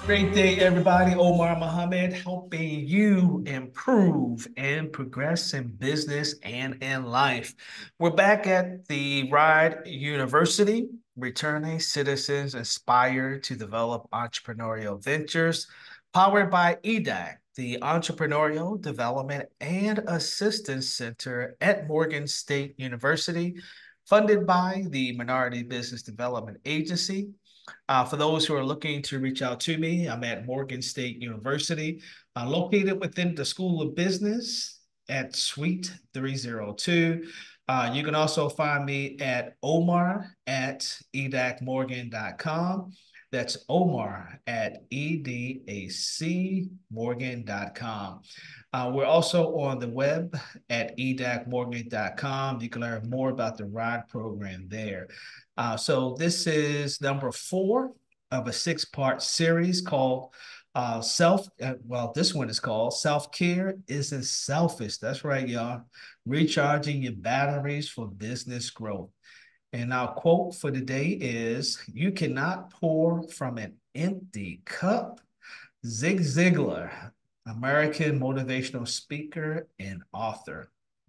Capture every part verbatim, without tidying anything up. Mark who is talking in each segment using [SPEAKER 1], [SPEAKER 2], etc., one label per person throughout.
[SPEAKER 1] Great day, everybody. Omar Muhammad helping you improve and progress in business and in life. We're back at the Ride University, returning citizens inspired to develop entrepreneurial ventures, powered by E D A C, the Entrepreneurial Development and Assistance Center at Morgan State University, funded by the Minority Business Development Agency. Uh, for those who are looking to reach out to me, I'm at Morgan State University, uh, located within the School of Business at Suite three oh two. Uh, you can also find me at Omar at e d a c morgan dot com. That's Omar at e d a c morgan dot com. Uh, we're also on the web at e d a c morgan dot com. You can learn more about the RIDE program there. Uh, so this is number four of a six-part series called uh, Self. Uh, well, this one is called Self-Care Isn't Selfish. That's right, y'all. Recharging your batteries for business growth. And our quote for today is, "You cannot pour from an empty cup." Zig Ziglar, American motivational speaker and author.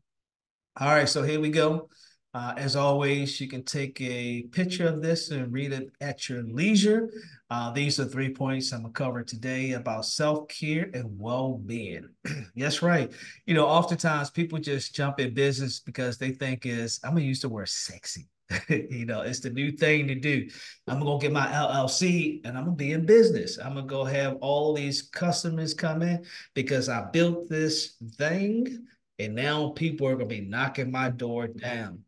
[SPEAKER 1] All right, so here we go. Uh, as always, you can take a picture of this and read it at your leisure. Uh, these are three points I'm gonna cover today about self-care and well-being. Yes, right. You know, oftentimes people just jump in business because they think is, I'm gonna use the word sexy. You know, it's the new thing to do. I'm gonna go get my L L C and I'm gonna be in business. I'm gonna go have all these customers come in because I built this thing and now people are gonna be knocking my door down.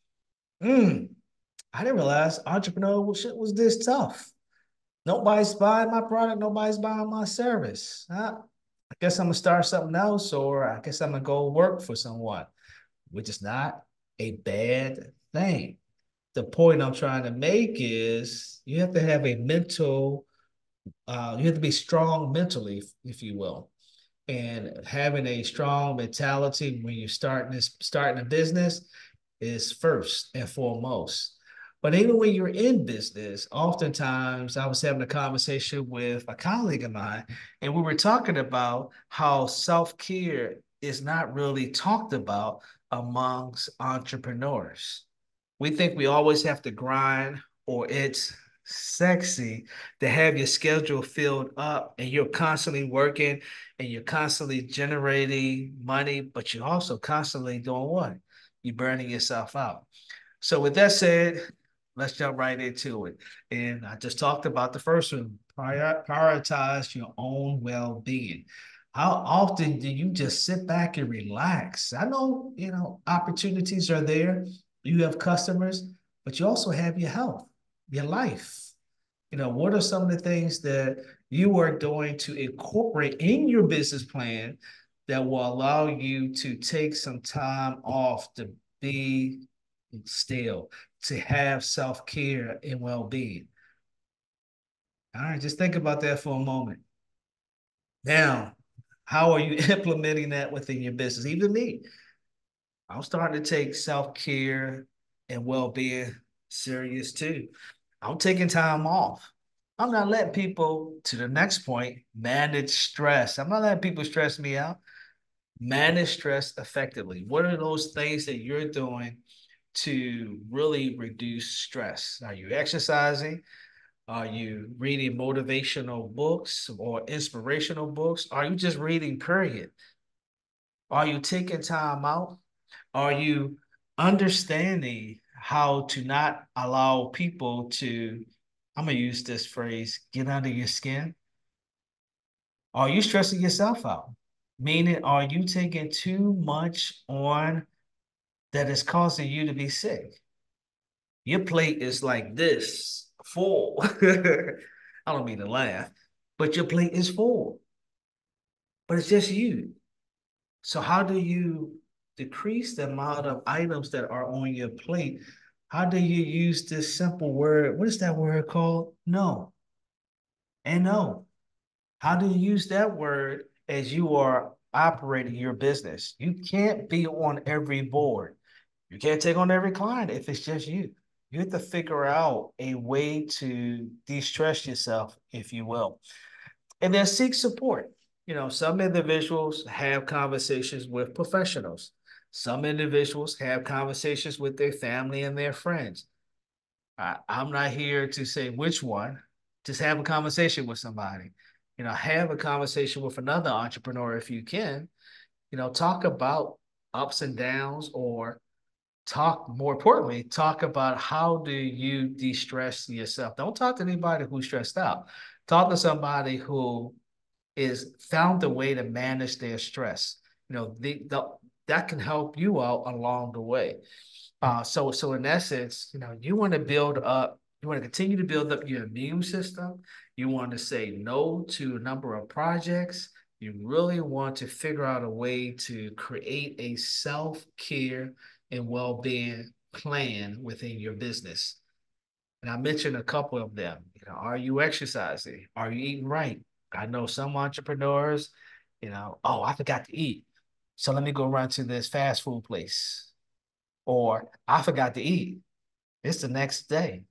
[SPEAKER 1] Mm, I didn't realize entrepreneurship was this tough. Nobody's buying my product, nobody's buying my service. Uh, I guess I'm gonna start something else, or I guess I'm gonna go work for someone, which is not a bad thing. The point I'm trying to make is you have to have a mental, uh, you have to be strong mentally, if, if you will. And having a strong mentality when you're starting this starting a business is first and foremost. But even when you're in business, oftentimes I was having a conversation with a colleague of mine, and we were talking about how self-care is not really talked about amongst entrepreneurs. We think we always have to grind or it's sexy to have your schedule filled up and you're constantly working and you're constantly generating money, but you're also constantly doing what? You're burning yourself out. So with that said, let's jump right into it. And I just talked about the first one, prior, prioritize your own well-being. How often do you just sit back and relax? I know, you know, opportunities are there. You have customers, but you also have your health, your life. You know, what are some of the things that you are doing to incorporate in your business plan that will allow you to take some time off to be still, to have self-care and well-being? All right, just think about that for a moment. Now, how are you implementing that within your business? Even me, I'm starting to take self-care and well-being serious too. I'm taking time off. I'm not letting people, to the next point, manage stress. I'm not letting people stress me out. Manage stress effectively. What are those things that you're doing to really reduce stress? Are you exercising? Are you reading motivational books or inspirational books? Are you just reading, period? Are you taking time out? Are you understanding how to not allow people to, I'm going to use this phrase, get under your skin? Are you stressing yourself out? Meaning, are you taking too much on that is causing you to be sick? Your plate is like this, full. I don't mean to laugh, but your plate is full, but it's just you. So how do you decrease the amount of items that are on your plate? How do you use this simple word? What is that word called? No. And no. How do you use that word as you are operating your business? You can't be on every board. You can't take on every client if it's just you. You have to figure out a way to de-stress yourself, if you will. And then seek support. You know, some individuals have conversations with professionals. Some individuals have conversations with their family and their friends. I, I'm not here to say which one. Just have a conversation with somebody. You know, have a conversation with another entrepreneur if you can. You know, talk about ups and downs, or talk, more importantly, talk about how do you de-stress yourself. Don't talk to anybody who's stressed out. Talk to somebody who is found a way to manage their stress. You know, the, the that can help you out along the way. Uh, so so in essence, you know, you want to build up, you want to continue to build up your immune system. You want to say no to a number of projects. You really want to figure out a way to create a self-care and well-being plan within your business. And I mentioned a couple of them. You know, are you exercising? Are you eating right? I know some entrepreneurs, you know, oh, I forgot to eat. So let me go run to this fast food place. Or I forgot to eat. It's the next day.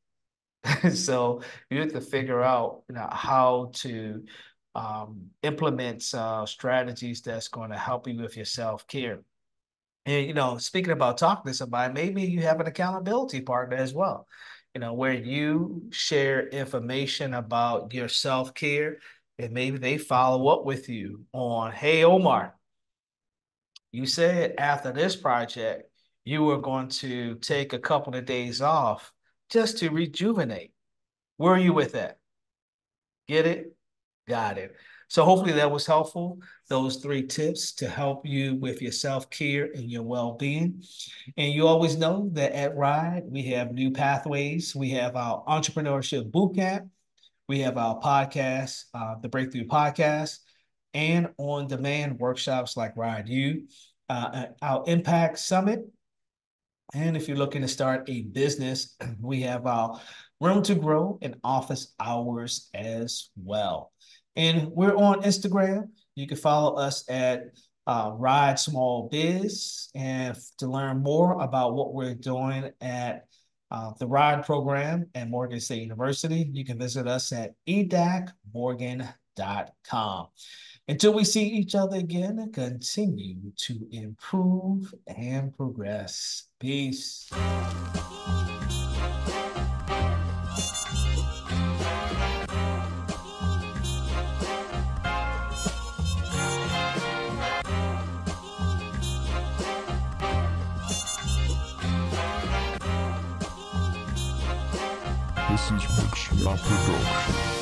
[SPEAKER 1] So you have to figure out, you know, how to um, implement uh, strategies that's going to help you with your self-care. And, you know, speaking about talking to somebody, maybe you have an accountability partner as well, you know, where you share information about your self-care, and maybe they follow up with you on, hey, Omar, you said after this project, you were going to take a couple of days off just to rejuvenate. Where are you with that? Get it? Got it. So hopefully that was helpful. Those three tips to help you with your self-care and your well-being. And you always know that at RIDE, we have new pathways. We have our entrepreneurship bootcamp. We have our podcast, uh, the Breakthrough Podcast, and on-demand workshops like RIDE U, uh, our Impact Summit. And if you're looking to start a business, we have our Room to Grow and office hours as well. And we're on Instagram. You can follow us at uh, RIDE Small Biz. And to learn more about what we're doing at uh, the RIDE program at Morgan State University, you can visit us at e d a c morgan dot com. Until we see each other again, continue to improve and progress. Peace.
[SPEAKER 2] This is Mixla Production.